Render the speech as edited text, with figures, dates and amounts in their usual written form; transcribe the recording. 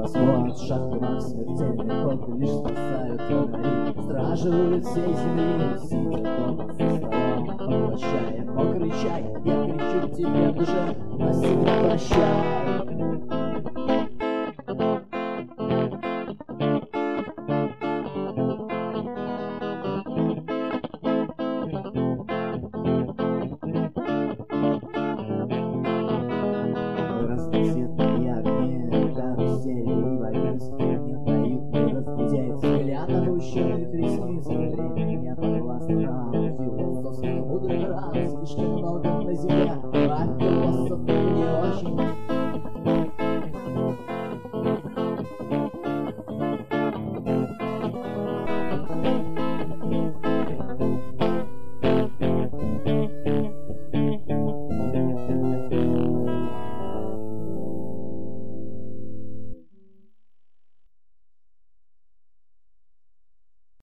Вот шаг маг смертельный ход, лишь спасают фонари. Стражи улиц всей земли сидят дома за столом, поглощая мокрый чай. Я кричу к тебе в душе, навсегда прощай.